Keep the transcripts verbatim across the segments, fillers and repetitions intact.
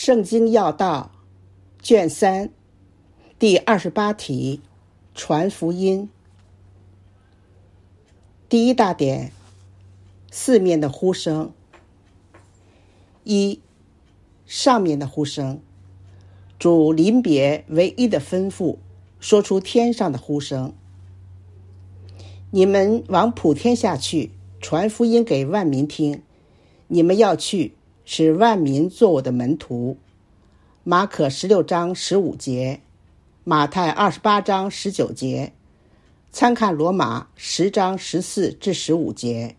圣经要道卷三第二十八题，传福音。第一大点，四面的呼声。一，上面的呼声，主临别唯一的吩咐，说出天上的呼声。你们往普天下去，传福音给万民听。你们要去，使万民做我的门徒。马可十六章十五节，马太二十八章十九节，参看罗马十章十四至十五节。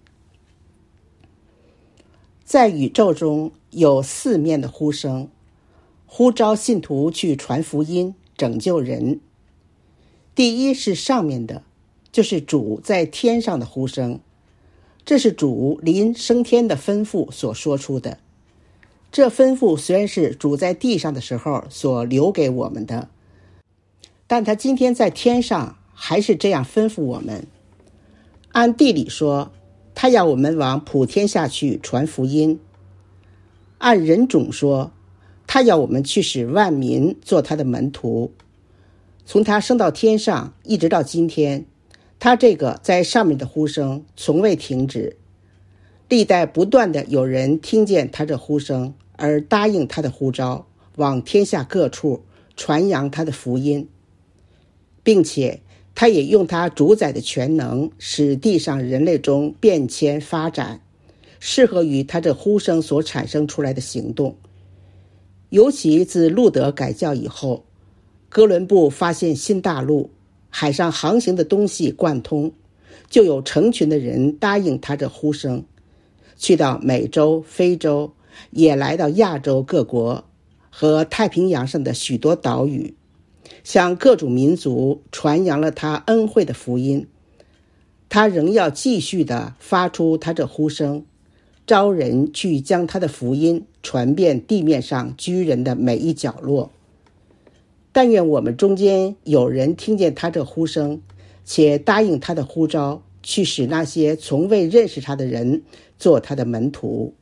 在宇宙中有四面的呼声，呼召信徒去传福音，拯救人。第一是上面的，就是主在天上的呼声，这是主临升天的吩咐所说出的。这吩咐虽然是主在地上的时候所留给我们的，但他今天在天上还是这样吩咐我们。按地理说，他要我们往普天下去传福音；按人种说，他要我们去使万民做他的门徒。从他升到天上一直到今天，他这个在上面的呼声从未停止，历代不断的有人听见他这呼声而答应他的呼召，往天下各处传扬他的福音，并且他也用他主宰的全能，使地上人类中变迁发展，适合于他这呼声所产生出来的行动。尤其自路德改教以后，哥伦布发现新大陆，海上航行的东西贯通，就有成群的人答应他这呼声，去到美洲、非洲，也来到亚洲各国和太平洋上的许多岛屿，向各种民族传扬了他恩惠的福音。他仍要继续地发出他这呼声，招人去将他的福音传遍地面上居人的每一角落。但愿我们中间有人听见他这呼声，且答应他的呼召，去使那些从未认识他的人做他的门徒。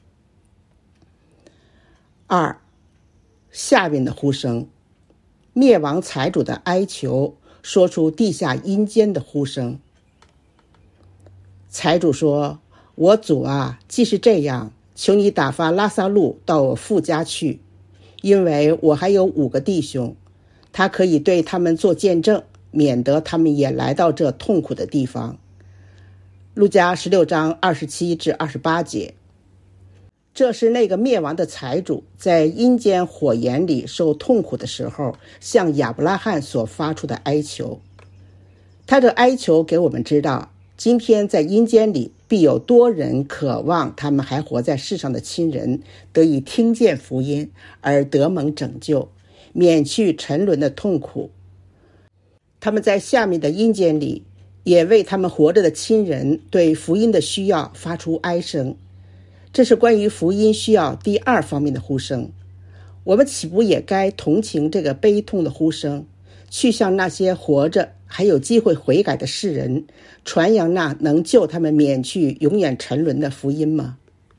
二，下面的呼声，灭亡财主的哀求，说出地下阴间的呼声。财主说，我主啊，既是这样，求你打发拉撒路到我父家去，因为我还有五个弟兄，他可以对他们做见证，免得他们也来到这痛苦的地方。路加十六章二十七至二十八节。这是那个灭亡的财主在阴间火焰里受痛苦的时候，向亚伯拉罕所发出的哀求。他这哀求给我们知道，今天在阴间里必有多人渴望他们还活在世上的亲人得以听见福音，而得蒙拯救，免去沉沦的痛苦。他们在下面的阴间里，也为他们活着的亲人对福音的需要发出哀声。这是关于福音需要第二方面的呼声。我们岂不也该同情这个悲痛的呼声，去向那些活着还有机会悔改的世人传扬那能救他们免去永远沉沦的福音吗？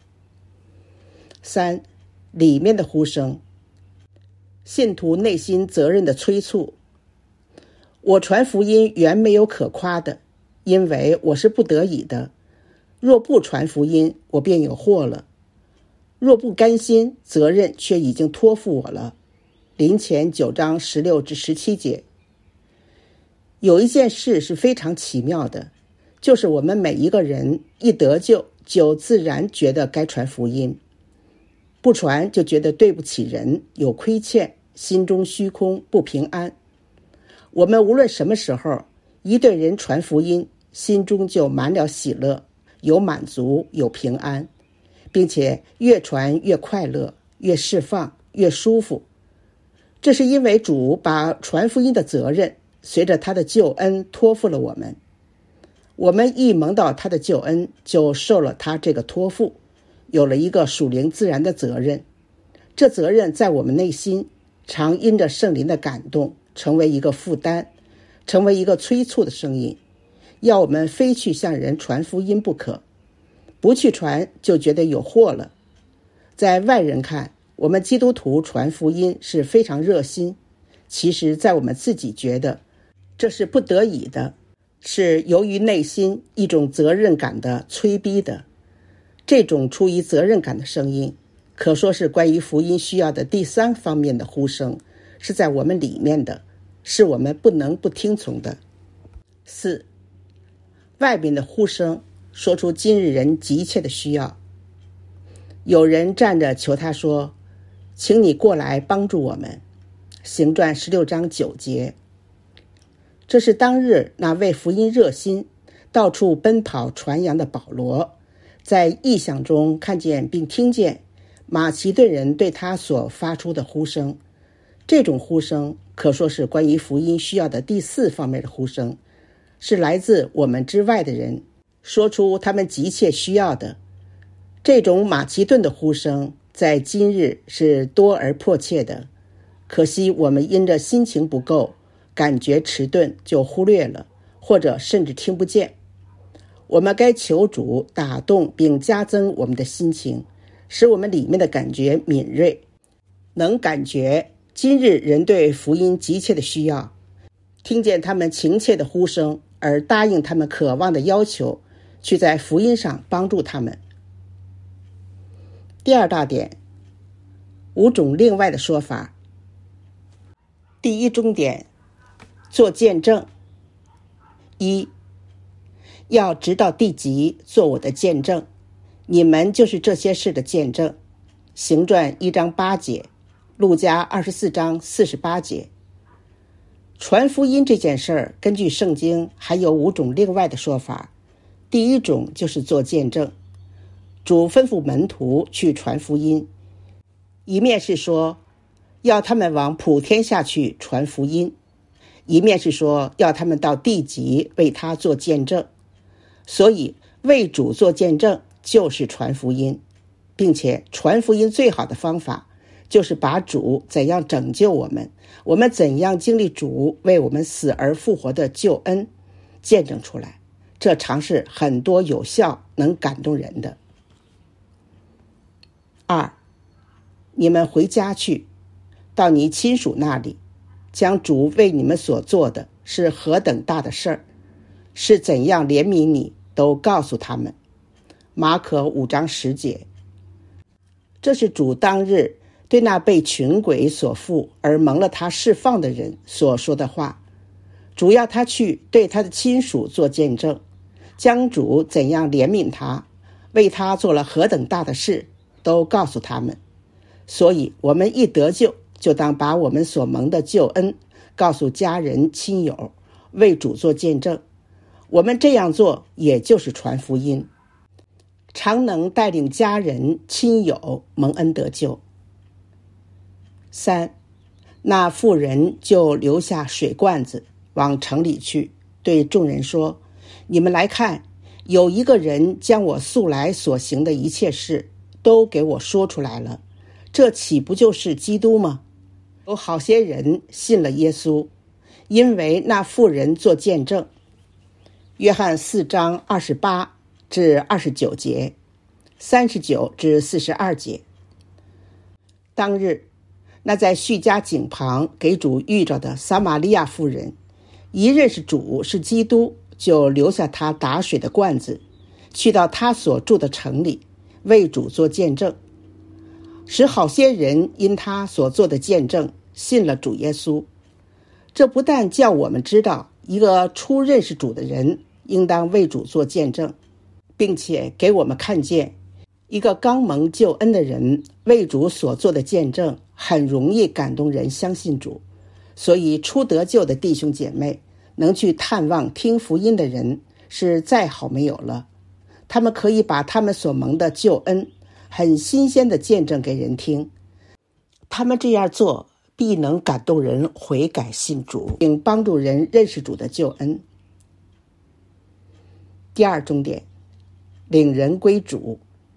三，里面的呼声，信徒内心责任的催促。我传福音原没有可夸的，因为我是不得已的。若不传福音，我便有祸了。若不甘心，责任却已经托付我了。林前九章十六至十七节。有一件事是非常奇妙的，就是我们每一个人一得救，就自然觉得该传福音，不传就觉得对不起人，有亏欠，心中虚空，不平安。我们无论什么时候一对人传福音，心中就满了喜乐，有满足，有平安，并且越传越快乐，越释放，越舒服。这是因为主把传福音的责任随着他的救恩托付了我们。我们一蒙到他的救恩，就受了他这个托付，有了一个属灵自然的责任。这责任在我们内心常因着圣灵的感动，成为一个负担，成为一个催促的声音，要我们非去向人传福音不可。不去传就觉得有祸了。在外人看， 我们基督徒传福音是非常热心，其实在我们自己觉得这是不得已的，是由于内心一种责任感的催逼的。这种出于责任感的声音，可说是关于福音需要的第三方面的呼声，是在我们里面的，是我们不能不听从的。四，外面的呼声说出今日人急切的需要。有人站着求他说，请你过来帮助我们。行传十六章九节。这是当日那为福音热心到处奔跑传扬的保罗，在异象中看见并听见马其顿人对他所发出的呼声。这种呼声可说是关于福音需要的第四方面的呼声，是来自我们之外的人说出他们急切需要的。这种马其顿的呼声在今日是多而迫切的，可惜我们因着心情不够，感觉迟钝，就忽略了，或者甚至听不见。我们该求主打动并加增我们的心情，使我们里面的感觉敏锐，能感觉今日人对福音急切的需要，听见他们情切的呼声，而答应他们渴望的要求，去在福音上帮助他们。第二大点，五种另外的说法。第一中点，做见证。一，要直到地极做我的见证，你们就是这些事的见证。行传一章八节，路加二十四章四十八节。传福音这件事儿，根据圣经还有五种另外的说法。第一种就是做见证。主吩咐门徒去传福音，一面是说要他们往普天下去传福音，一面是说要他们到地极为他做见证。所以为主做见证就是传福音，并且传福音最好的方法就是把主怎样拯救我们，我们怎样经历主为我们死而复活的救恩见证出来，这常是很多有效能感动人的。二，你们回家去，到你亲属那里，将主为你们所做的是何等大的事儿，是怎样怜悯你，都告诉他们。马可五章十节。这是主当日对那被群鬼所附而蒙了他释放的人所说的话，主要他去对他的亲属做见证，将主怎样怜悯他，为他做了何等大的事，都告诉他们。所以我们一得救，就当把我们所蒙的救恩告诉家人亲友，为主做见证。我们这样做也就是传福音，常能带领家人亲友蒙恩得救。三，那妇人就留下水罐子往城里去，对众人说，你们来看，有一个人将我素来所行的一切事都给我说出来了，这岂不就是基督吗？有好些人信了耶稣，因为那妇人做见证。约翰四章二十八至二十九节，三十九至四十二节。当日，那在叙加井旁给主遇着的撒玛利亚妇人，一认识主是基督，就留下他打水的罐子，去到他所住的城里，为主做见证，使好些人因他所做的见证信了主耶稣。这不但叫我们知道一个初认识主的人应当为主做见证，并且给我们看见一个刚蒙救恩的人为主所做的见证很容易感动人相信主。所以初得救的弟兄姐妹能去探望听福音的人是再好没有了，他们可以把他们所蒙的救恩很新鲜的见证给人听。他们这样做必能感动人悔改信主，并帮助人认识主的救恩。第二重点，领人归主。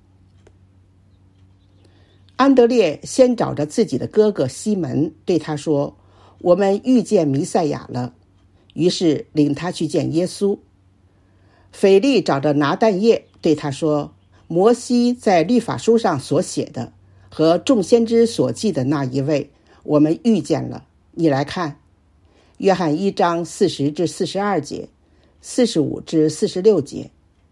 安德烈先找着自己的哥哥西门，对他说，我们遇见弥赛亚了，于是领他去见耶稣。腓力找着拿但业，对他说，摩西在律法书上所写的和众先知所记的那一位，我们遇见了。你来看，约翰一章四十至四十二节，四十五至四十六节。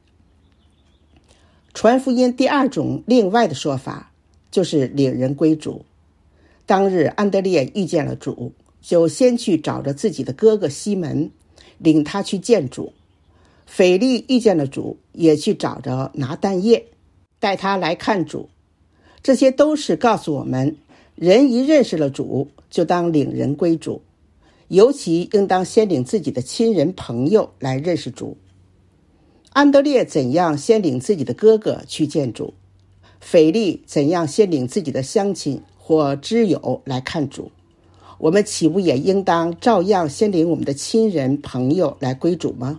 传福音第二种另外的说法，就是领人归主。当日安德烈遇见了主，就先去找着自己的哥哥西门，领他去见主。腓力遇见了主，也去找着拿但业，带他来看主。这些都是告诉我们，人一认识了主，就当领人归主，尤其应当先领自己的亲人朋友来认识主。安德烈怎样先领自己的哥哥去见主，腓力怎样先领自己的乡亲或知友来看主，我们岂不也应当照样先领我们的亲人朋友来归主吗？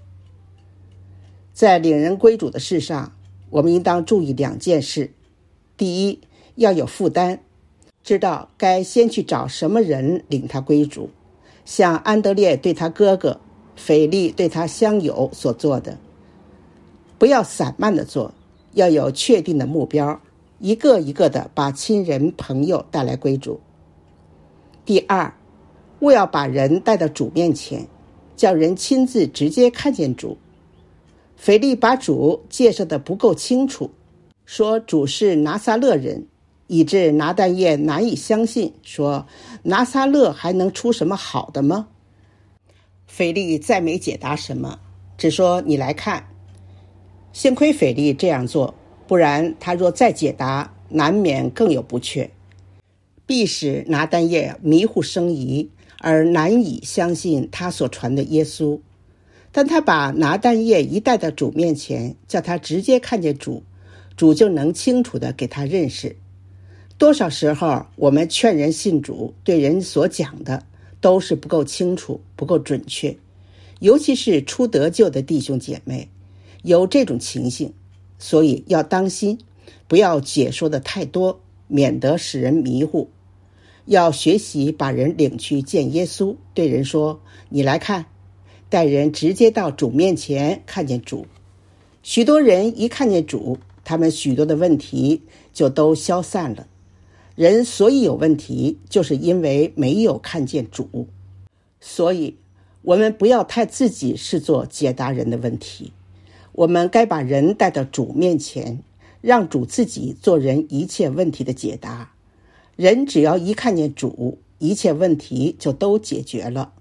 在领人归主的事上，我们应当注意两件事。第一，要有负担，知道该先去找什么人领他归主，像安德烈对他哥哥，腓力对他乡友所做的。不要散漫的做，要有确定的目标，一个一个的把亲人朋友带来归主。第二，务要把人带到主面前，叫人亲自直接看见主。腓力把主介绍的不够清楚，说主是拿撒勒人，以致拿但业难以相信，说拿撒勒还能出什么好的吗？腓力再没解答什么，只说你来看。幸亏腓力这样做，不然他若再解答，难免更有不确，必使拿但业迷糊生疑，而难以相信他所传的耶稣。但他把拿但业一带到主面前，叫他直接看见主，主就能清楚地给他认识。多少时候我们劝人信主，对人所讲的都是不够清楚，不够准确，尤其是初得救的弟兄姐妹有这种情形，所以要当心，不要解说的太多，免得使人迷糊。要学习把人领去见耶稣，对人说你来看，带人直接到主面前看见主。许多人一看见主，他们许多的问题就都消散了。人所以有问题，就是因为没有看见主。所以我们不要太自己视作解答人的问题，我们该把人带到主面前，让主自己做人一切问题的解答。人只要一看见主，一切问题就都解决了。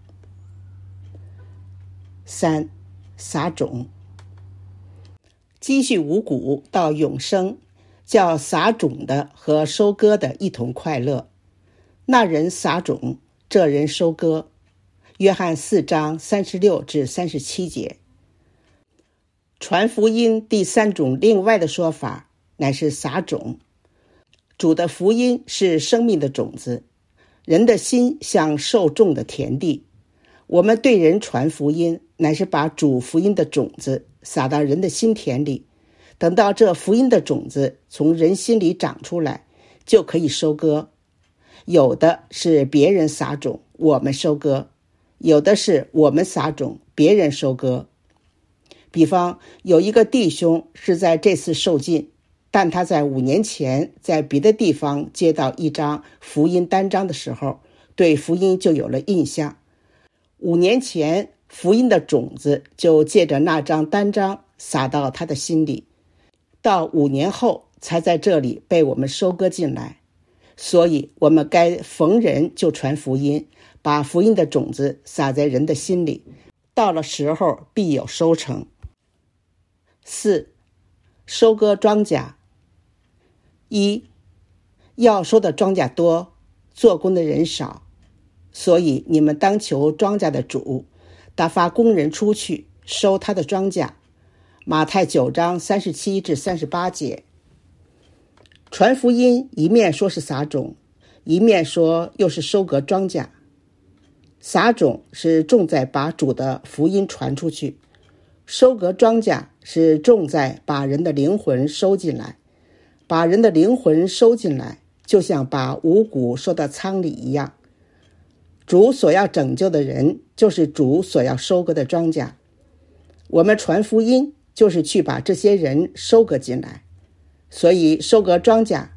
三，撒种。积蓄五谷到永生，叫撒种的和收割的一同快乐。那人撒种，这人收割。约翰四章三十六至三十七节。传福音第三种另外的说法，乃是撒种。主的福音是生命的种子，人的心像受种的田地。我们对人传福音，乃是把主福音的种子撒到人的心田里，等到这福音的种子从人心里长出来，就可以收割。有的是别人撒种，我们收割；有的是我们撒种，别人收割。比方有一个弟兄是在这次受浸，但他在五年前在别的地方接到一张福音单张的时候，对福音就有了印象。五年前福音的种子就借着那张单张撒到他的心里，到五年后才在这里被我们收割进来。所以我们该逢人就传福音，把福音的种子撒在人的心里，到了时候必有收成。四，收割庄稼。一，要收的庄稼多，做工的人少，所以你们当求庄稼的主打发工人出去收他的庄稼。马太九章三十七至三十八节。传福音一面说是撒种，一面说又是收割庄稼。撒种是重在把主的福音传出去，收割庄稼是重在把人的灵魂收进来。把人的灵魂收进来，就像把五谷收到仓里一样。主所要拯救的人，就是主所要收割的庄稼。我们传福音，就是去把这些人收割进来。所以收割庄稼，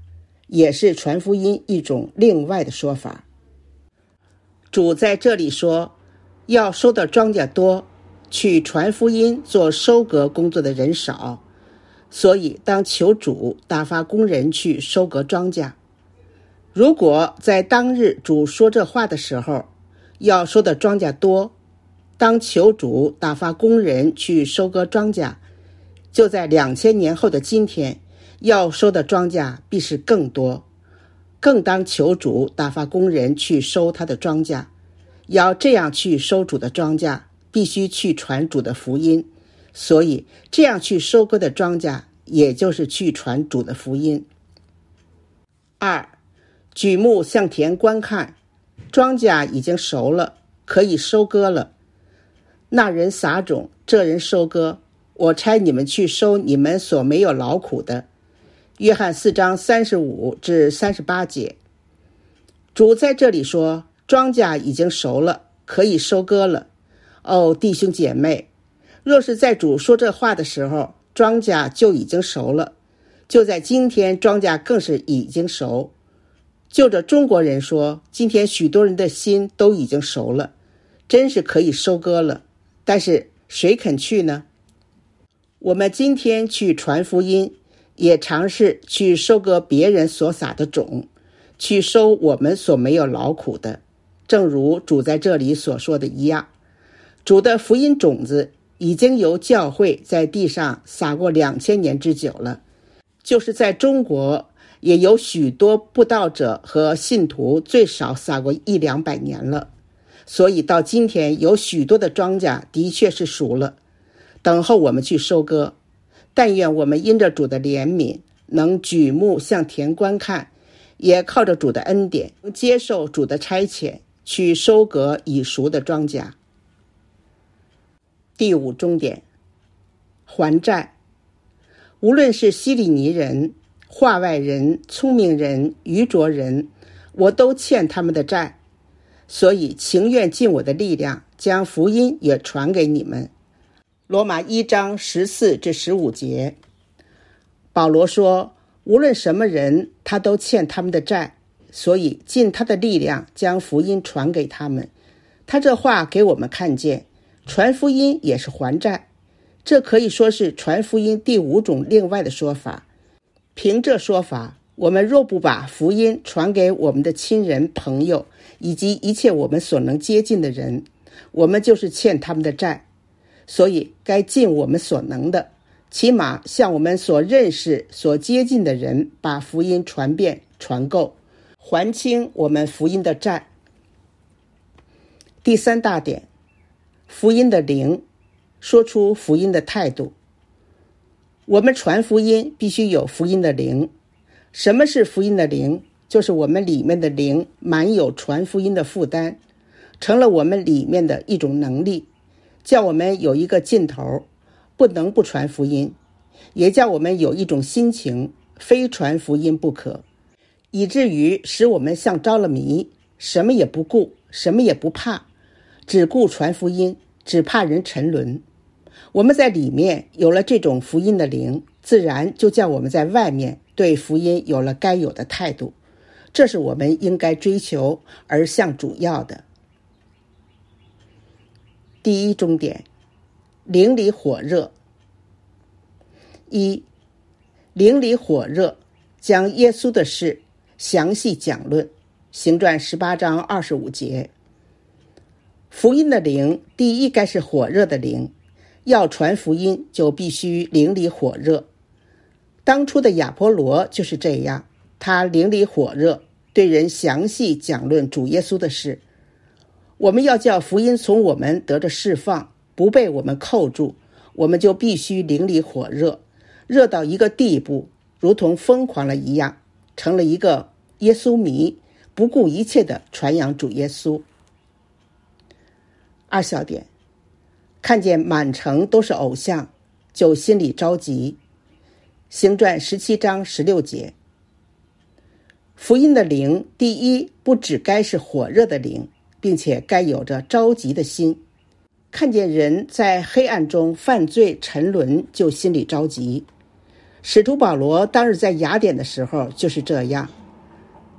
也是传福音一种另外的说法。主在这里说，要收的庄稼多，去传福音做收割工作的人少，所以当求主打发工人去收割庄稼。如果在当日主说这话的时候，要收的庄稼多，当求主打发工人去收割庄稼，就在两千年后的今天，要收的庄稼必是更多，更当求主打发工人去收他的庄稼。要这样去收主的庄稼，必须去传主的福音，所以这样去收割的庄稼，也就是去传主的福音。二，举目向田观看，庄稼已经熟了，可以收割了。那人撒种，这人收割，我差你们去收你们所没有劳苦的。约翰四章三十五至三十八节。主在这里说，庄稼已经熟了，可以收割了。哦，弟兄姐妹，若是在主说这话的时候，庄稼就已经熟了，就在今天，庄稼更是已经熟。就着中国人说，今天许多人的心都已经熟了，真是可以收割了。但是谁肯去呢？我们今天去传福音，也尝试去收割别人所撒的种，去收我们所没有劳苦的。正如主在这里所说的一样，主的福音种子已经由教会在地上撒过两千年之久了，就是在中国也有许多布道者和信徒最少撒过一两百年了，所以到今天有许多的庄稼的确是熟了，等候我们去收割。但愿我们因着主的怜悯，能举目向田观看，也靠着主的恩典，接受主的差遣，去收割已熟的庄稼。第五重点，还债。无论是希利尼人、化外人、聪明人、愚拙人，我都欠他们的债，所以情愿尽我的力量，将福音也传给你们。罗马一章十四至十五节。保罗说，无论什么人，他都欠他们的债，所以尽他的力量将福音传给他们。他这话给我们看见，传福音也是还债，这可以说是传福音第五种另外的说法。凭这说法，我们若不把福音传给我们的亲人、朋友以及一切我们所能接近的人，我们就是欠他们的债。所以该尽我们所能的，起码向我们所认识、所接近的人把福音传遍、传够，还清我们福音的债。第三大点，福音的灵，说出福音的态度。我们传福音必须有福音的灵。什么是福音的灵？就是我们里面的灵满有传福音的负担，成了我们里面的一种能力，叫我们有一个劲头，不能不传福音，也叫我们有一种心情，非传福音不可，以至于使我们像着了迷，什么也不顾，什么也不怕，只顾传福音，只怕人沉沦。我们在里面有了这种福音的灵，自然就叫我们在外面对福音有了该有的态度，这是我们应该追求而向主要的。第一重点，灵里火热。一，灵里火热，将耶稣的事详细讲论。行传十八章二十五节。福音的灵，第一该是火热的灵，要传福音就必须灵里火热。当初的亚波罗就是这样，他灵里火热，对人详细讲论主耶稣的事。我们要叫福音从我们得着释放，不被我们扣住，我们就必须灵里火热，热到一个地步，如同疯狂了一样，成了一个耶稣迷，不顾一切地传扬主耶稣。二小点，看见满城都是偶像，就心里着急。行传十七章十六节。福音的灵，第一不只该是火热的灵，并且该有着着急的心。看见人在黑暗中犯罪沉沦，就心里着急。使徒保罗当日在雅典的时候就是这样，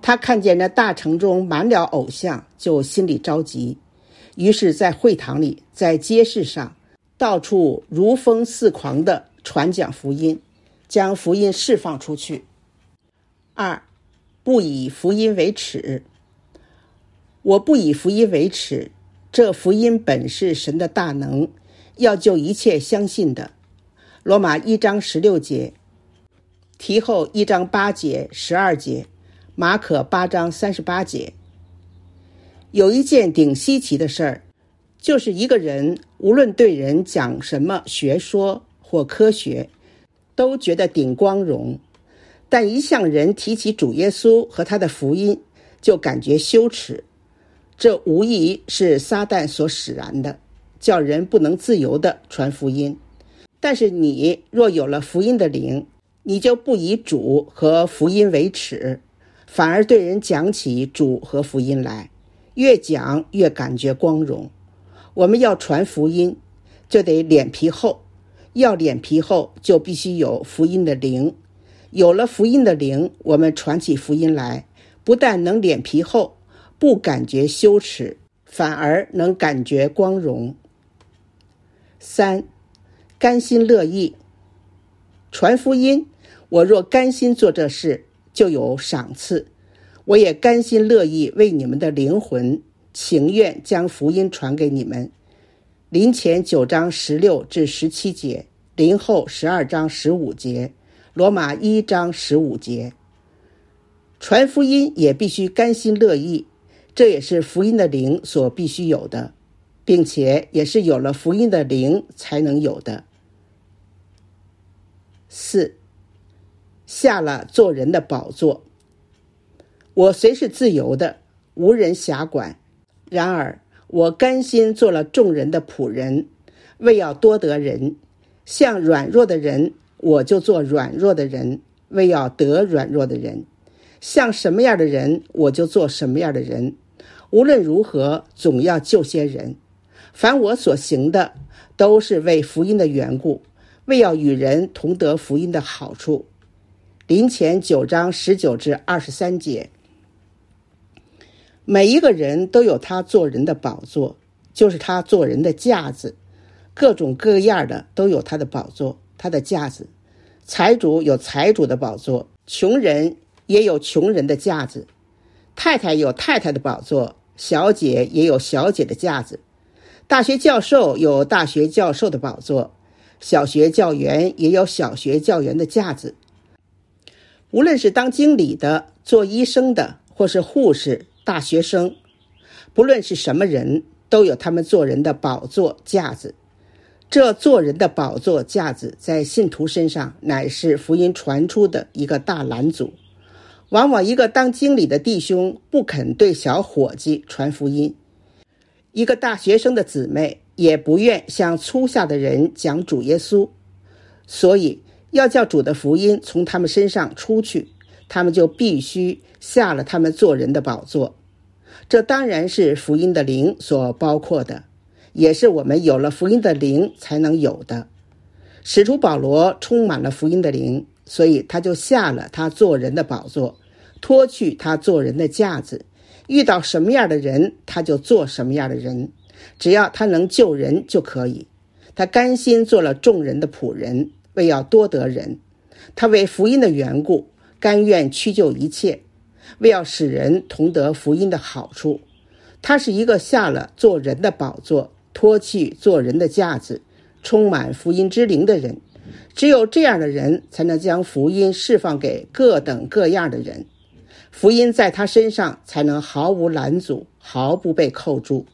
他看见那大城中满了偶像，就心里着急，于是在会堂里，在街市上，到处如风似狂地传讲福音，将福音释放出去。二，不以福音为耻。我不以福音为耻，这福音本是神的大能，要救一切相信的。罗马一章十六节，提后一章八节、十二节，马可八章三十八节。有一件顶稀奇的事儿，就是一个人无论对人讲什么学说或科学，都觉得顶光荣，但一向人提起主耶稣和他的福音，就感觉羞耻。这无疑是撒旦所使然的，叫人不能自由地传福音。但是你若有了福音的灵，你就不以主和福音为耻，反而对人讲起主和福音来，越讲越感觉光荣。我们要传福音，就得脸皮厚，要脸皮厚，就必须有福音的灵。有了福音的灵，我们传起福音来，不但能脸皮厚，不感觉羞耻，反而能感觉光荣。三，甘心乐意。传福音，我若甘心做这事，就有赏赐。我也甘心乐意为你们的灵魂，情愿将福音传给你们。林前九章十六至十七节，林后十二章十五节，罗马一章十五节。传福音也必须甘心乐意，这也是福音的灵所必须有的，并且也是有了福音的灵才能有的。四，下了做人的宝座。我虽是自由的，无人辖管，然而我甘心做了众人的仆人，为要多得人。像软弱的人，我就做软弱的人，为要得软弱的人。像什么样的人，我就做什么样的人。无论如何，总要救些人。凡我所行的，都是为福音的缘故，为要与人同得福音的好处。林前九章十九至二十三节。每一个人都有他做人的宝座，就是他做人的架子，各种各样的都有他的宝座，他的架子。财主有财主的宝座，穷人也有穷人的架子，太太有太太的宝座，小姐也有小姐的架子，大学教授有大学教授的宝座，小学教员也有小学教员的架子。无论是当经理的、做医生的，或是护士、大学生，不论是什么人，都有他们做人的宝座架子。这做人的宝座架子在信徒身上乃是福音传出的一个大拦阻。往往一个当经理的弟兄不肯对小伙计传福音，一个大学生的姊妹也不愿向粗下的人讲主耶稣，所以要叫主的福音从他们身上出去，他们就必须下了他们做人的宝座。这当然是福音的灵所包括的，也是我们有了福音的灵才能有的。使徒保罗充满了福音的灵，所以他就下了他做人的宝座，脱去他做人的架子，遇到什么样的人他就做什么样的人，只要他能救人就可以。他甘心做了众人的仆人，为要多得人。他为福音的缘故，甘愿屈就一切，为要使人同得福音的好处。他是一个下了做人的宝座，脱去做人的架子，充满福音之灵的人。只有这样的人才能将福音释放给各等各样的人，福音在他身上才能毫无拦阻，毫不被扣住。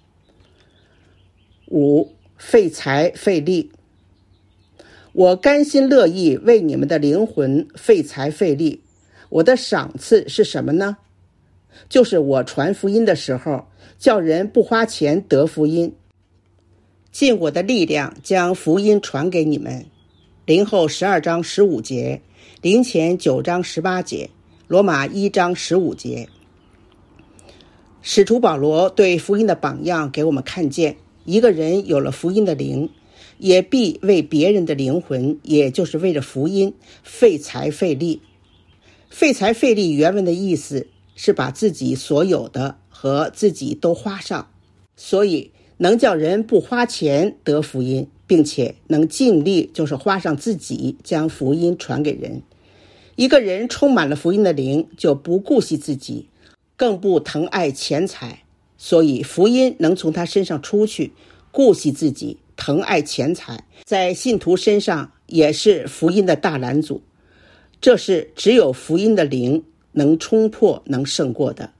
五，费财费力。我甘心乐意为你们的灵魂费财费力。我的赏赐是什么呢？就是我传福音的时候，叫人不花钱得福音，尽我的力量将福音传给你们。林后十二章十五节，林前九章十八节，罗马一章十五节。使徒保罗对福音的榜样给我们看见，一个人有了福音的灵，也必为别人的灵魂，也就是为了福音费财费力。费财费力原文的意思是把自己所有的和自己都花上，所以能叫人不花钱得福音，并且能尽力就是花上自己将福音传给人。一个人充满了福音的灵，就不顾惜自己，更不疼爱钱财，所以福音能从他身上出去，顾惜自己，疼爱钱财，在信徒身上也是福音的大拦阻。这是只有福音的灵能冲破能胜过的。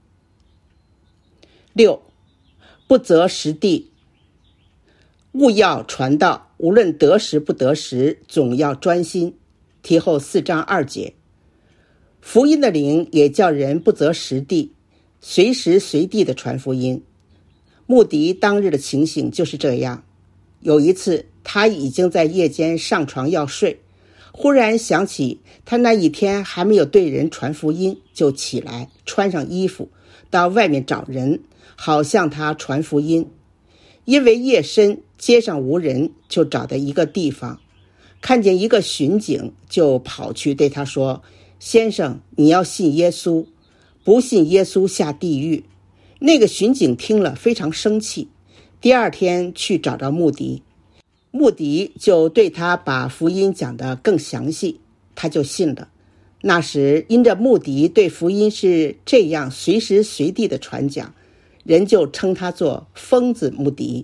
六，不择时地，务要传道，无论得时不得时，总要专心。题后四章二节。福音的灵也叫人不择时地，随时随地的传福音。穆迪当日的情形就是这样。有一次，他已经在夜间上床要睡，忽然想起他那一天还没有对人传福音，就起来穿上衣服到外面找人，好向他传福音。因为夜深，街上无人，就找到一个地方，看见一个巡警，就跑去对他说：先生，你要信耶稣，不信耶稣下地狱。那个巡警听了非常生气，第二天去找到穆迪，穆迪就对他把福音讲得更详细，他就信了。那时因着穆迪对福音是这样随时随地的传讲，人就称他做疯子穆迪。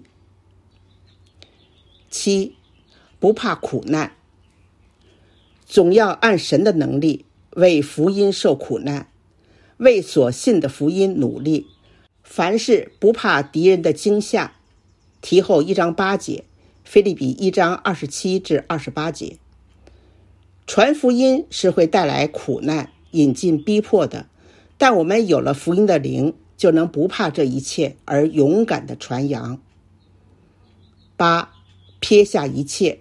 七，不怕苦难，总要按神的能力为福音受苦难，为所信的福音努力，凡事不怕敌人的惊吓。题后一章八节，腓立比一章二十七至二十八节。传福音是会带来苦难、引进逼迫的，但我们有了福音的灵，就能不怕这一切而勇敢地传扬。八，撇下一切。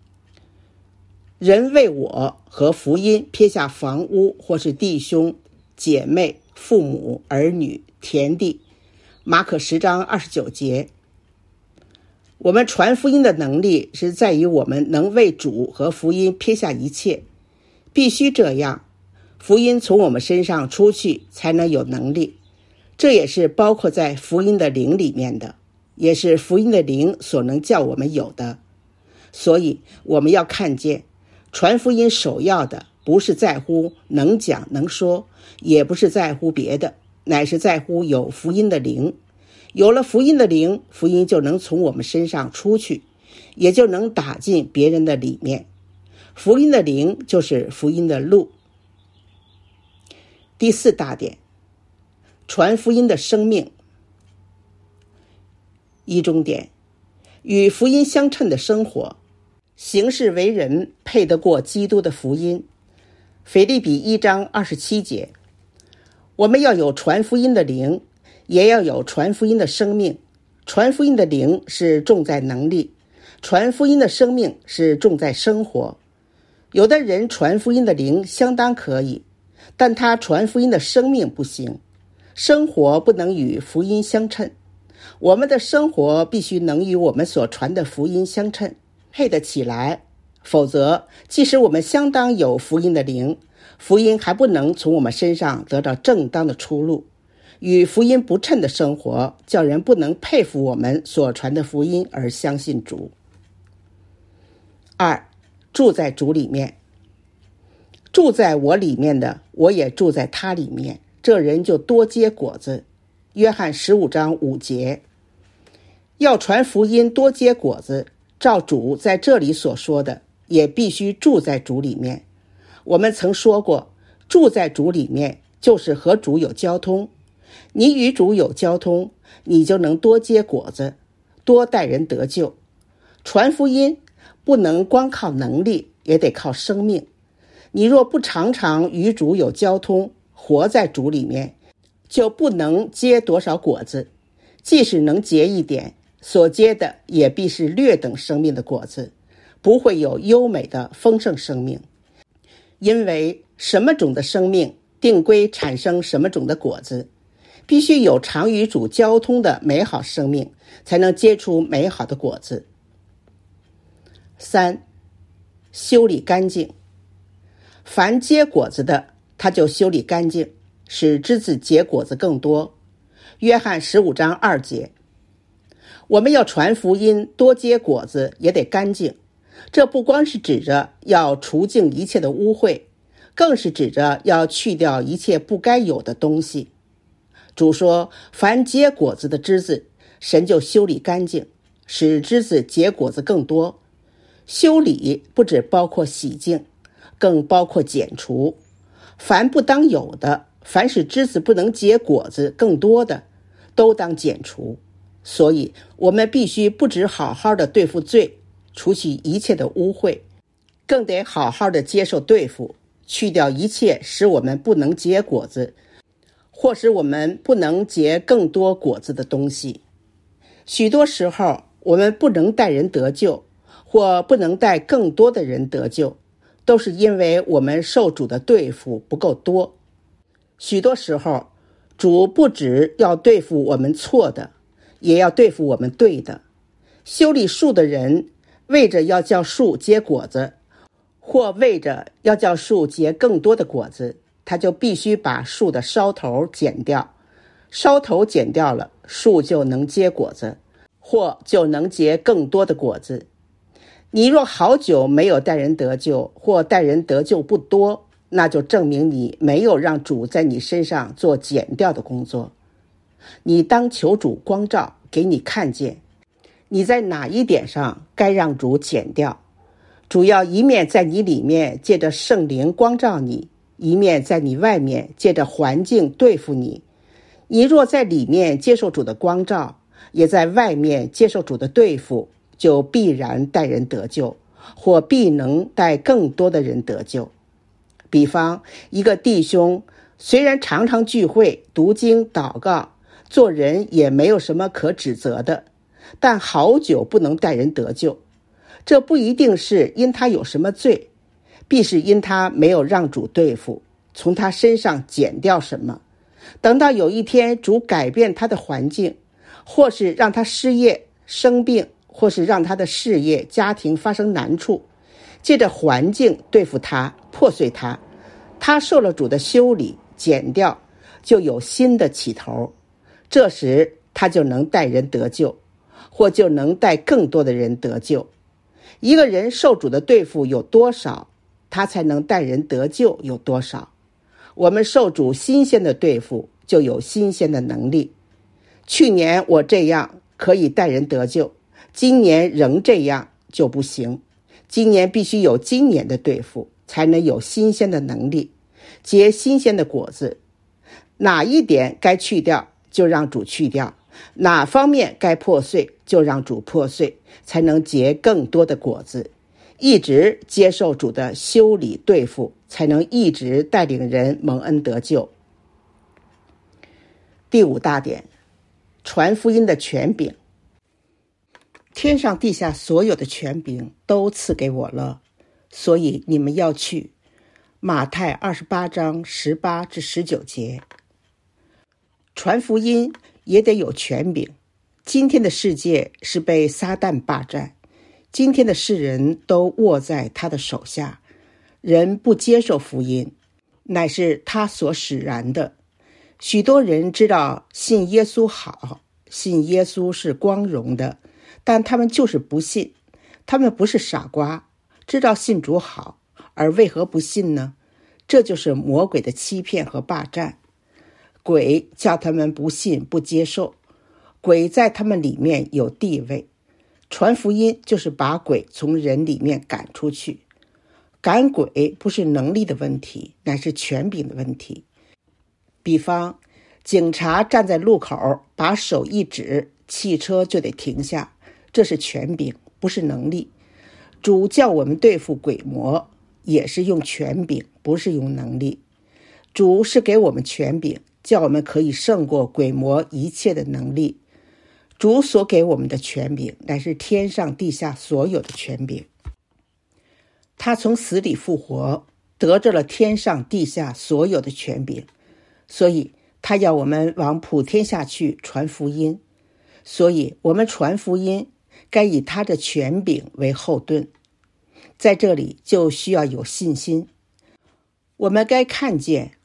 人为我和福音撇下房屋或是弟兄、姐妹、父母、儿女、田地。马可十章二十九节。我们传福音的能力是在于我们能为主和福音撇下一切，必须这样，福音从我们身上出去才能有能力。这也是包括在福音的灵里面的，也是福音的灵所能叫我们有的。所以我们要看见，传福音首要的不是在乎能讲能说，也不是在乎别的，乃是在乎有福音的灵。有了福音的灵，福音就能从我们身上出去，也就能打进别人的里面。福音的灵就是福音的路。第四大点，传福音的生命。一中点，与福音相称的生活，行事为人配得过基督的福音。腓立比一章二十七节。我们要有传福音的灵，也要有传福音的生命。传福音的灵是重在能力，传福音的生命是重在生活。有的人传福音的灵相当可以，但他传福音的生命不行，生活不能与福音相称。我们的生活必须能与我们所传的福音相称，配得起来，否则即使我们相当有福音的灵，福音还不能从我们身上得到正当的出路。与福音不称的生活，叫人不能佩服我们所传的福音而相信主。二，住在主里面。住在我里面的，我也住在他里面，这人就多结果子。约翰十五章五节。要传福音多结果子，照主在这里所说的，也必须住在主里面。我们曾说过，住在主里面就是和主有交通。你与主有交通，你就能多结果子，多带人得救。传福音不能光靠能力，也得靠生命。你若不常常与主有交通，活在主里面，就不能结多少果子。即使能结一点，所结的也必是略等生命的果子，不会有优美的丰盛生命。因为什么种的生命，定归产生什么种的果子。必须有常与主交通的美好生命，才能结出美好的果子。三，修理干净。凡结果子的，他就修理干净， 使枝子结果子更多。约翰十五章二节。我们要传福音，多结果子，也得干净。这不光是指着要除净一切的污秽，更是指着要去掉一切不该有的东西。主说，凡结果子的枝子，神就修理干净，使枝子结果子更多。修理不只包括洗净，更包括剪除。凡不当有的，凡使枝子不能结果子更多的，都当剪除。所以我们必须不只好好的对付罪，除去一切的污秽，更得好好的接受对付，去掉一切使我们不能结果子，或使我们不能结更多果子的东西。许多时候我们不能带人得救，或不能带更多的人得救，都是因为我们受主的对付不够多。许多时候主不只要对付我们错的，也要对付我们对的。修理树的人为着要叫树结果子，或为着要叫树结更多的果子，他就必须把树的梢头剪掉。梢头剪掉了，树就能结果子，或就能结更多的果子。你若好久没有带人得救，或带人得救不多，那就证明你没有让主在你身上做剪掉的工作。你当求主光照，给你看见你在哪一点上该让主剪掉。主要一面在你里面借着圣灵光照你，一面在你外面借着环境对付你。你若在里面接受主的光照，也在外面接受主的对付，就必然带人得救，或必能带更多的人得救。比方一个弟兄虽然常常聚会、读经、祷告，做人也没有什么可指责的，但好久不能带人得救。这不一定是因他有什么罪，必是因他没有让主对付，从他身上减掉什么。等到有一天主改变他的环境，或是让他失业、生病，或是让他的事业、家庭发生难处，借着环境对付他、破碎他，他受了主的修理，减掉，就有新的起头。这时他就能带人得救，或就能带更多的人得救。一个人受主的对付有多少，他才能带人得救有多少。我们受主新鲜的对付，就有新鲜的能力。去年我这样可以带人得救，今年仍这样就不行。今年必须有今年的对付，才能有新鲜的能力，结新鲜的果子。哪一点该去掉，就让主去掉；哪方面该破碎，就让主破碎，才能结更多的果子。一直接受主的修理对付，才能一直带领人蒙恩得救。第五大点，传福音的权柄。天上地下所有的权柄都赐给我了，所以你们要去。马太二十八章十八至十九节。传福音也得有权柄。今天的世界是被撒旦霸占，今天的世人都握在他的手下。人不接受福音，乃是他所使然的。许多人知道信耶稣好，信耶稣是光荣的，但他们就是不信。他们不是傻瓜，知道信主好，而为何不信呢？这就是魔鬼的欺骗和霸占。鬼叫他们不信不接受，鬼在他们里面有地位。传福音就是把鬼从人里面赶出去。赶鬼不是能力的问题，乃是权柄的问题。比方警察站在路口，把手一指，汽车就得停下，这是权柄，不是能力。主叫我们对付鬼魔，也是用权柄，不是用能力。主是给我们权柄，叫我们可以胜过鬼魔一切的能力。主所给我们的权柄，乃是天上地下所有的权柄。他从死里复活，得着了天上地下所有的权柄，所以他要我们往普天下去传福音。所以我们传福音该以他的权柄为后盾。在这里就需要有信心。我们该看见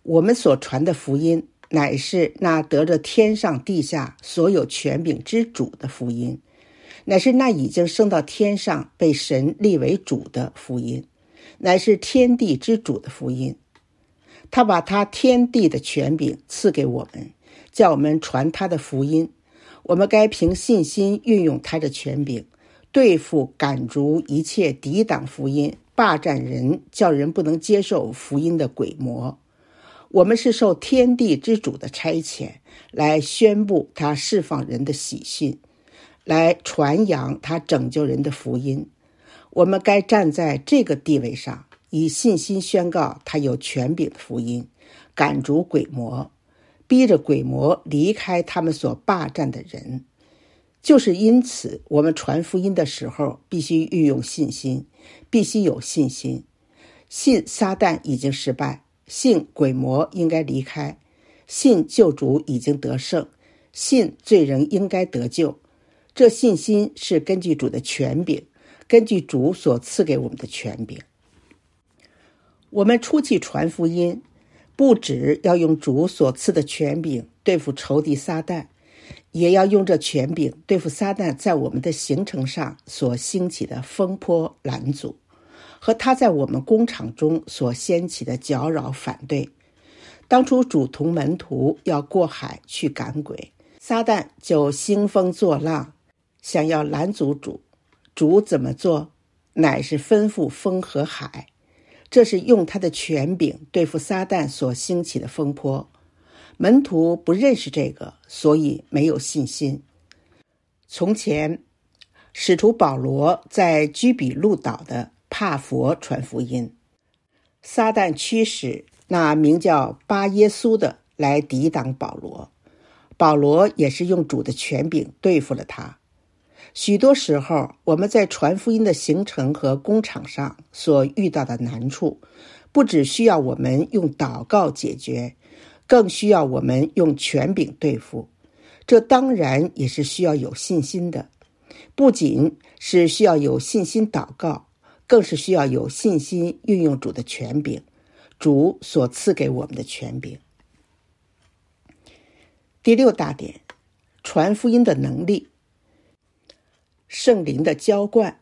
我们所传的福音乃是那得着天上地下所有权柄之主的福音，乃是那已经升到天上被神立为主的福音，乃是天地之主的福音。他把他天地的权柄赐给我们，叫我们传他的福音。我们该凭信心运用他的权柄，对付赶逐一切抵挡福音、霸占人、叫人不能接受福音的鬼魔。我们是受天地之主的差遣，来宣布他释放人的喜讯，来传扬他拯救人的福音。我们该站在这个地位上，以信心宣告他有权柄的福音，赶逐鬼魔，逼着鬼魔离开他们所霸占的人。就是因此，我们传福音的时候必须运用信心，必须有信心。信撒旦已经失败，信鬼魔应该离开，信救主已经得胜，信罪人应该得救。这信心是根据主的权柄，根据主所赐给我们的权柄。我们出去传福音，不只要用主所赐的权柄对付仇敌撒旦，也要用这权柄对付撒旦在我们的行程上所兴起的风波拦阻，和他在我们工厂中所掀起的搅扰反对。当初主同门徒要过海去赶鬼，撒旦就兴风作浪，想要拦阻主。主怎么做？乃是吩咐风和海。这是用他的权柄对付撒旦所兴起的风波。门徒不认识这个，所以没有信心。从前，使徒保罗在居比路岛的帕佛传福音，撒旦驱使那名叫巴耶稣的来抵挡保罗，保罗也是用主的权柄对付了他。许多时候，我们在传福音的行程和工厂上所遇到的难处，不只需要我们用祷告解决，更需要我们用权柄对付。这当然也是需要有信心的，不仅是需要有信心祷告，更是需要有信心运用主的权柄，主所赐给我们的权柄。第六大点，传福音的能力。圣灵的浇灌，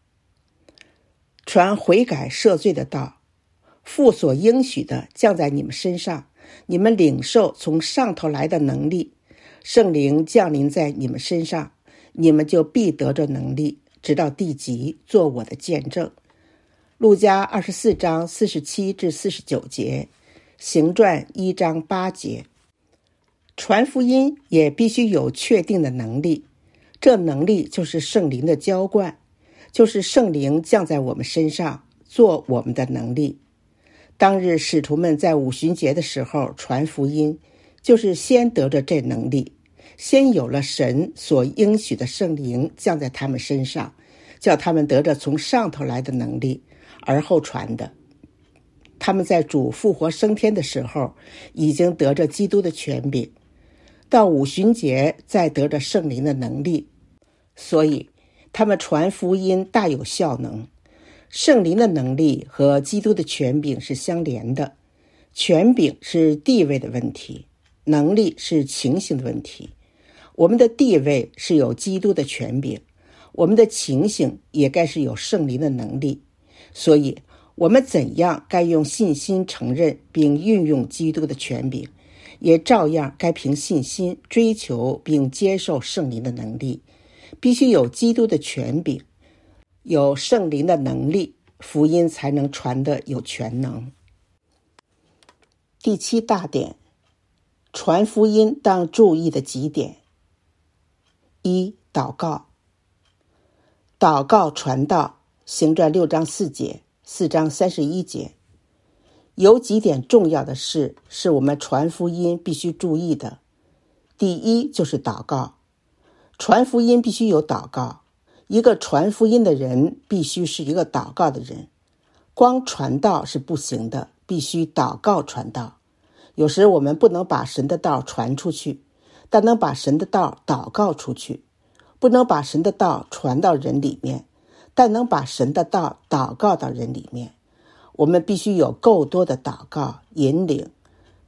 传悔改赦罪的道，父所应许的降在你们身上，你们领受从上头来的能力。圣灵降临在你们身上，你们就必得着能力，直到地极，做我的见证。路加二十四章四十七至四十九节，行传一章八节。传福音也必须有确定的能力，这能力就是圣灵的浇灌，就是圣灵降在我们身上，做我们的能力。当日使徒们在五旬节的时候传福音，就是先得着这能力，先有了神所应许的圣灵降在他们身上，叫他们得着从上头来的能力，而后传的。他们在主复活升天的时候已经得着基督的权柄，到五旬节再得着圣灵的能力，所以他们传福音大有效能。圣灵的能力和基督的权柄是相连的，权柄是地位的问题，能力是情形的问题。我们的地位是有基督的权柄，我们的情形也该是有圣灵的能力。所以我们怎样该用信心承认并运用基督的权柄，也照样该凭信心追求并接受圣灵的能力。必须有基督的权柄，有圣灵的能力，福音才能传得有全能。第七大点，传福音当注意的几点。一、祷告。祷告传道，行传六章四节，四章三十一节。有几点重要的事是我们传福音必须注意的。第一就是祷告。传福音必须有祷告，一个传福音的人必须是一个祷告的人。光传道是不行的，必须祷告传道。有时我们不能把神的道传出去，但能把神的道祷告出去；不能把神的道传到人里面，但能把神的道祷告到人里面。我们必须有够多的祷告引领，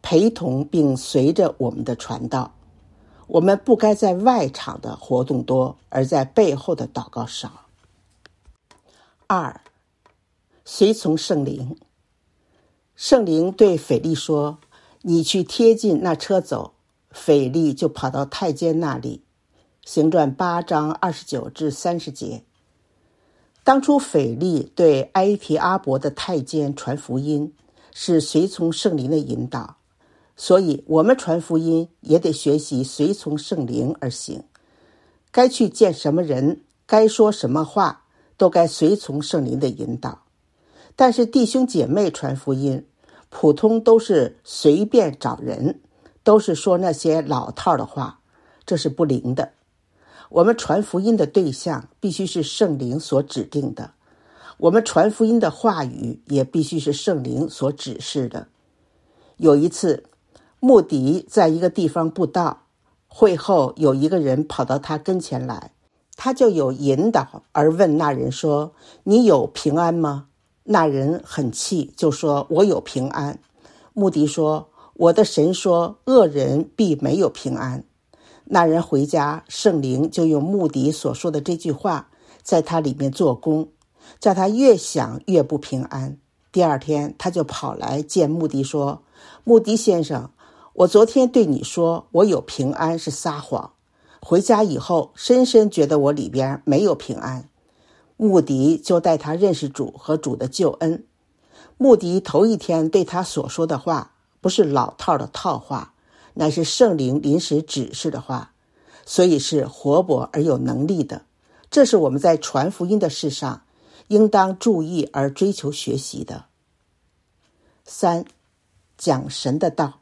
陪同并随着我们的传道。我们不该在外场的活动多，而在背后的祷告少。二，随从圣灵。圣灵对腓力说，你去贴近那车走，腓力就跑到太监那里。行传八章二十九至三十节。当初腓力对埃提阿伯的太监传福音，是随从圣灵的引导，所以我们传福音也得学习随从圣灵而行。该去见什么人，该说什么话，都该随从圣灵的引导。但是弟兄姐妹传福音，普通都是随便找人，都是说那些老套的话，这是不灵的。我们传福音的对象必须是圣灵所指定的，我们传福音的话语也必须是圣灵所指示的。有一次，穆迪在一个地方布道，会后有一个人跑到他跟前来，他就有引导而问那人说，你有平安吗？那人很气，就说，我有平安。穆迪说，我的神说，恶人必没有平安。那人回家，圣灵就用穆迪所说的这句话在他里面做工，叫他越想越不平安。第二天他就跑来见穆迪说，穆迪先生，我昨天对你说我有平安是撒谎，回家以后深深觉得我里边没有平安。穆迪就带他认识主和主的救恩。穆迪头一天对他所说的话不是老套的套话，乃是圣灵临时指示的话，所以是活泼而有能力的。这是我们在传福音的事上应当注意而追求学习的。三，讲神的道。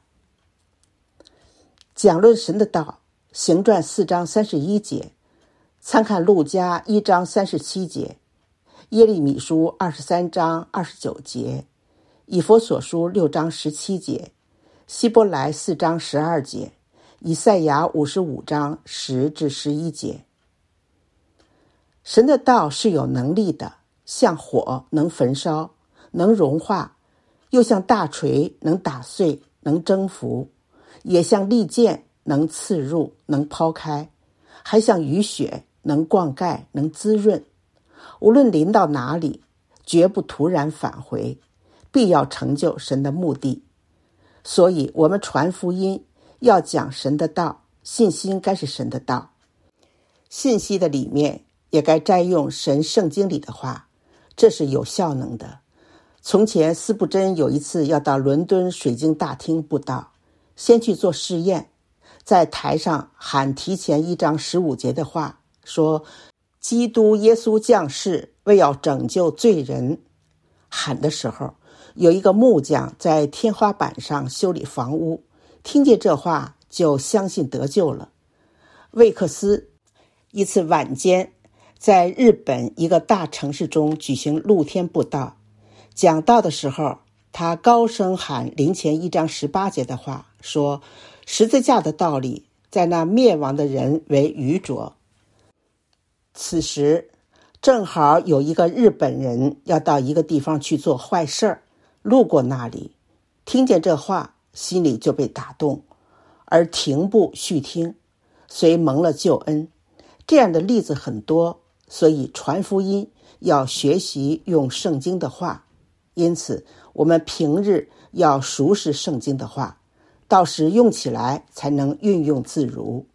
讲论神的道，行传四章三十一节，参看路加一章三十七节，耶利米书二十三章二十九节，以弗所书六章十七节，希伯来四章十二节，以赛亚五十五章十至十一节。神的道是有能力的，像火能焚烧，能融化，又像大锤能打碎，能征服，也像利剑能刺入，能抛开，还像雨雪能灌溉，能滋润。无论临到哪里，绝不突然返回，必要成就神的目的。所以我们传福音要讲神的道，信心该是神的道，信息的里面也该摘用神圣经里的话，这是有效能的。从前司布真有一次要到伦敦水晶大厅布道，先去做试验，在台上喊提前一章十五节的话，说基督耶稣降世为要拯救罪人。喊的时候，有一个木匠在天花板上修理房屋，听见这话就相信得救了。魏克斯一次晚间在日本一个大城市中举行露天布道，讲道的时候，他高声喊林前一章十八节的话，说十字架的道理在那灭亡的人为愚拙。此时正好有一个日本人要到一个地方去做坏事儿，路过那里，听见这话，心里就被打动，而停步续听，遂蒙了救恩。这样的例子很多，所以传福音要学习用圣经的话，因此我们平日要熟识圣经的话，到时用起来才能运用自如。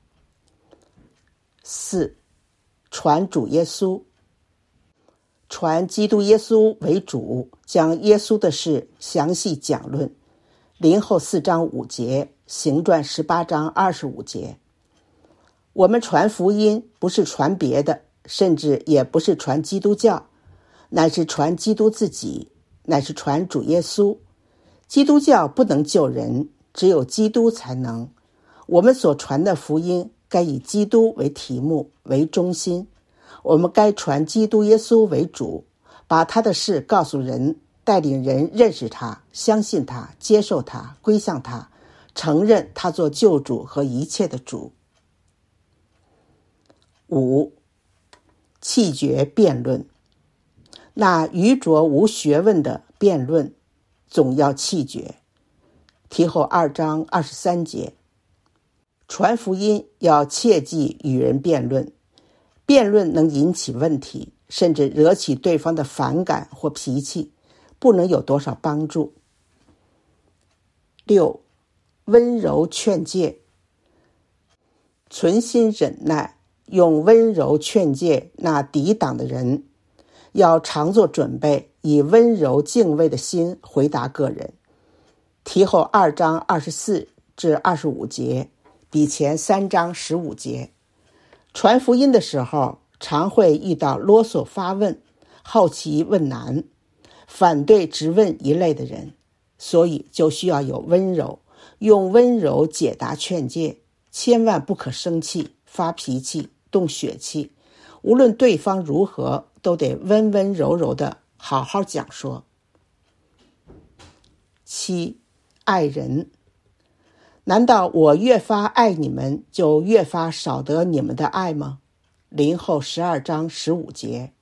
四，传主耶稣。传基督耶稣为主，将耶稣的事详细讲论。林后四章五节，行传十八章二十五节。我们传福音不是传别的，甚至也不是传基督教，乃是传基督自己，乃是传主耶稣。基督教不能救人，只有基督才能。我们所传的福音该以基督为题目，为中心。我们该传基督耶稣为主，把他的事告诉人，带领人认识他，相信他，接受他，归向他，承认他做救主和一切的主。五，弃绝辩论。那愚拙无学问的辩论总要弃绝。 提后二章二十三节。传福音要切忌与人辩论，辩论能引起问题，甚至惹起对方的反感或脾气，不能有多少帮助。六、温柔劝诫，存心忍耐，用温柔劝诫那抵挡的人，要常做准备，以温柔敬畏的心回答个人。提后二章二十四至二十五节，比前三章十五节。传福音的时候，常会遇到啰嗦发问、好奇问难、反对质问一类的人，所以就需要有温柔，用温柔解答劝诫，千万不可生气、发脾气、动血气，无论对方如何，都得温温柔柔的好好讲说。七、爱人。难道我越发爱你们，就越发少得你们的爱吗？林后十二章十五节。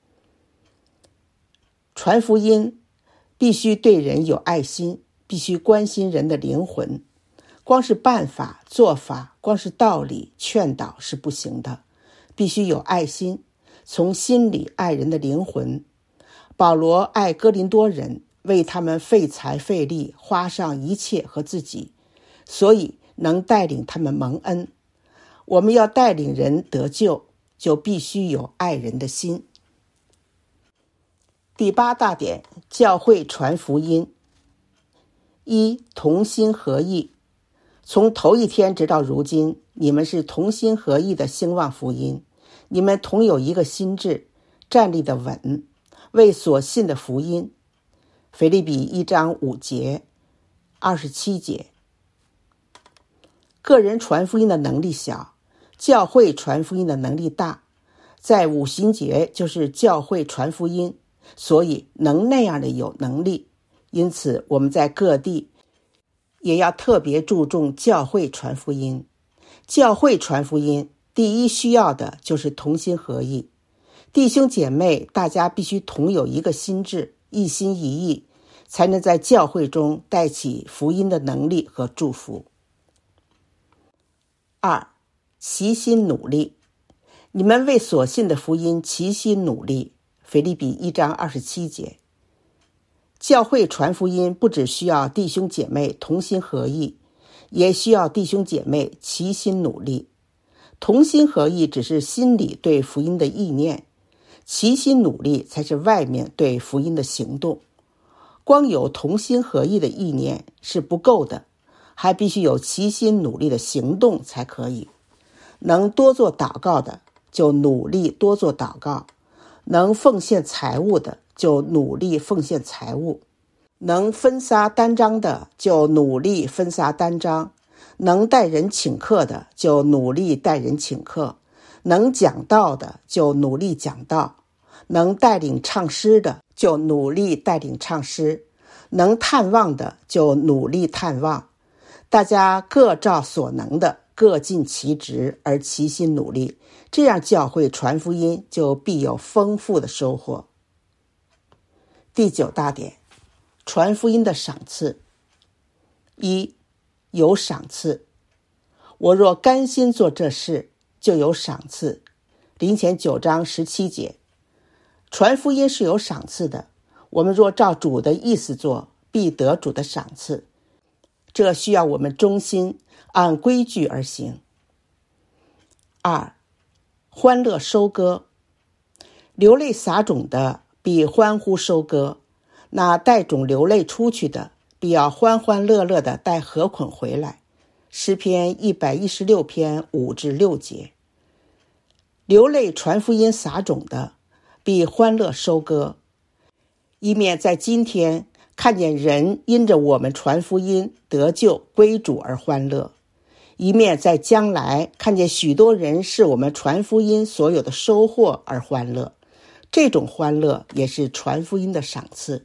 传福音必须对人有爱心，必须关心人的灵魂。光是办法、做法，光是道理、劝导是不行的，必须有爱心，从心里爱人的灵魂。保罗爱哥林多人，为他们费财费力，花上一切和自己，所以能带领他们蒙恩。我们要带领人得救，就必须有爱人的心。第八大点，教会传福音。一、同心合意。从头一天直到如今，你们是同心合意的兴旺福音，你们同有一个心志，站立的稳，为所信的福音。腓立比一章五节、二十七节。个人传福音的能力小，教会传福音的能力大。在五旬节就是教会传福音，所以能那样的有能力。因此我们在各地也要特别注重教会传福音。教会传福音第一需要的就是同心合意。弟兄姐妹大家必须同有一个心志，一心一意，才能在教会中带起福音的能力和祝福。二、齐心努力。你们为所信的福音齐心努力。腓立比一章二十七节。教会传福音不只需要弟兄姐妹同心合意，也需要弟兄姐妹齐心努力。同心合意只是心里对福音的意念，齐心努力才是外面对福音的行动。光有同心合意的意念是不够的，还必须有齐心努力的行动才可以。能多做祷告的就努力多做祷告，能奉献财物的就努力奉献财物，能分撒单张的就努力分撒单张，能带人请客的就努力带人请客，能讲道的就努力讲道，能带领唱诗的就努力带领唱诗，能探望的就努力探望。大家各照所能的，各尽其职而齐心努力，这样教会传福音就必有丰富的收获。第九大点，传福音的赏赐。一、有赏赐。我若甘心做这事，就有赏赐。林前九章十七节。传福音是有赏赐的，我们若照主的意思做，必得主的赏赐。这需要我们忠心，按规矩而行。二、欢乐收割。流泪撒种的必欢呼收割，那带种流泪出去的必要欢欢乐乐地带禾捆回来。诗篇一百一十六篇五至六节。流泪传福音撒种的必欢乐收割，以免在今天看见人因着我们传福音得救归主而欢乐，一面在将来看见许多人是我们传福音所有的收获而欢乐，这种欢乐也是传福音的赏赐。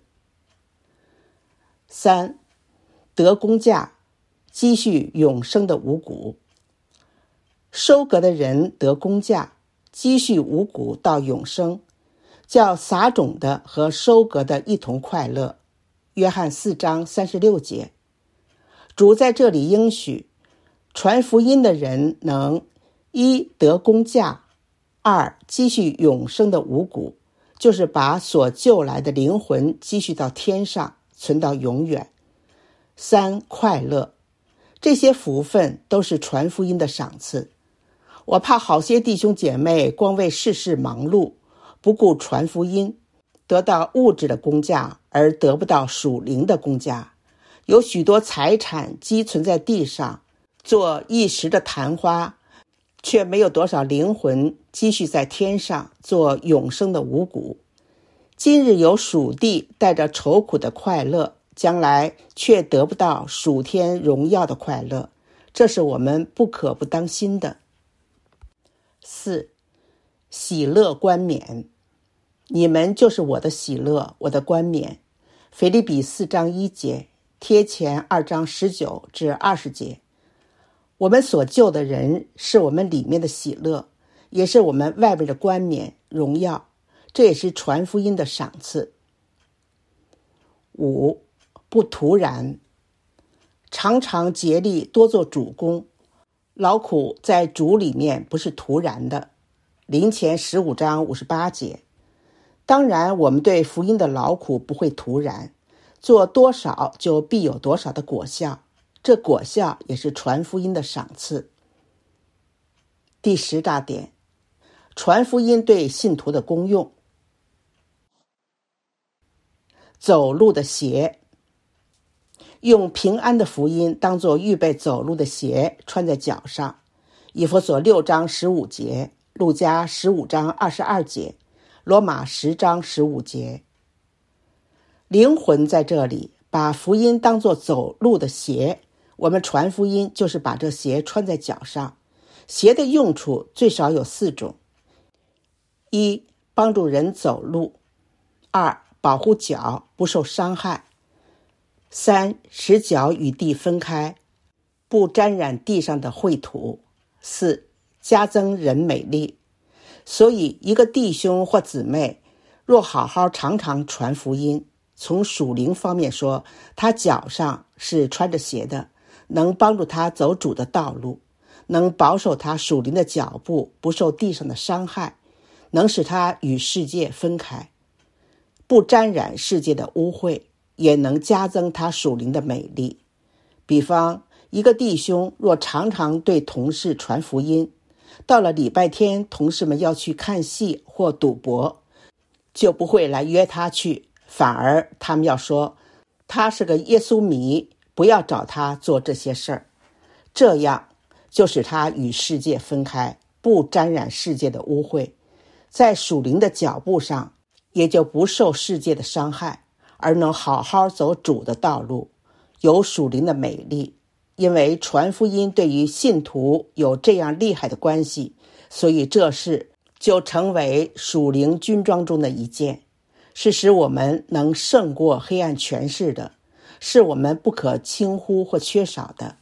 三、得工价，积蓄永生的五谷。收割的人得工价，积蓄五谷到永生，叫撒种的和收割的一同快乐。约翰四章三十六节。 主在这里应许，传福音的人能一得工价，二积蓄永生的五谷，就是把所救来的灵魂积蓄到天上，存到永远。三快乐，这些福分都是传福音的赏赐。我怕好些弟兄姐妹光为世事忙碌，不顾传福音，得到物质的工价，而得不到属灵的工价。有许多财产积存在地上，做一时的昙花，却没有多少灵魂积蓄在天上，做永生的五谷。今日有属地带着愁苦的快乐，将来却得不到属天荣耀的快乐，这是我们不可不当心的。四，喜乐冠冕，你们就是我的喜乐，我的冠冕。腓立比四章一节，贴前二章十九至二十节。我们所救的人是我们里面的喜乐，也是我们外边的冠冕荣耀，这也是传福音的赏赐。五，不徒然，常常竭力多做主工，劳苦在主里面不是徒然的。林前十五章五十八节。当然我们对福音的劳苦不会徒然，做多少就必有多少的果效，这果效也是传福音的赏赐。第十大点，传福音对信徒的功用。走路的鞋，用平安的福音当作预备走路的鞋穿在脚上。以弗所六章十五节，路加十五章二十二节，罗马十章十五节。灵魂在这里，把福音当作走路的鞋，我们传福音就是把这鞋穿在脚上。鞋的用处最少有四种：一，帮助人走路；二，保护脚不受伤害；三，使脚与地分开，不沾染地上的秽土；四，加增人美丽。所以一个弟兄或姊妹若好好常常传福音，从属灵方面说，他脚上是穿着鞋的，能帮助他走主的道路，能保守他属灵的脚步不受地上的伤害，能使他与世界分开，不沾染世界的污秽，也能加增他属灵的美丽。比方一个弟兄若常常对同事传福音，到了礼拜天同事们要去看戏或赌博，就不会来约他去，反而他们要说他是个耶稣迷，不要找他做这些事儿。这样就使他与世界分开，不沾染世界的污秽，在属灵的脚步上也就不受世界的伤害，而能好好走主的道路，有属灵的美丽。因为传福音对于信徒有这样厉害的关系，所以这事就成为属灵军装中的一件，是使我们能胜过黑暗权势的，是我们不可轻忽或缺少的。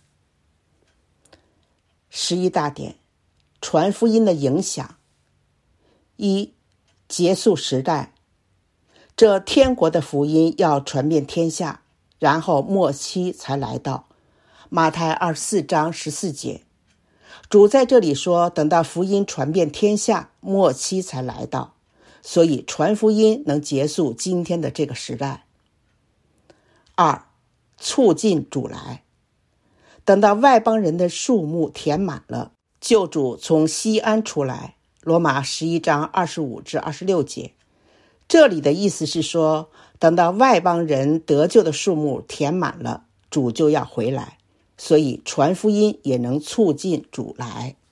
十一大点，传福音的影响。一，结束时代，这天国的福音要传遍天下，然后末期才来到。马太二十四章十四节，主在这里说，等到福音传遍天下，末期才来到，所以传福音能结束今天的这个时代。二，促进主来，等到外邦人的数目填满了，救主从西安出来。罗马十一章二十五至二十六节，这里的意思是说，等到外邦人得救的数目填满了，主就要回来，所以传福音也能促进主来。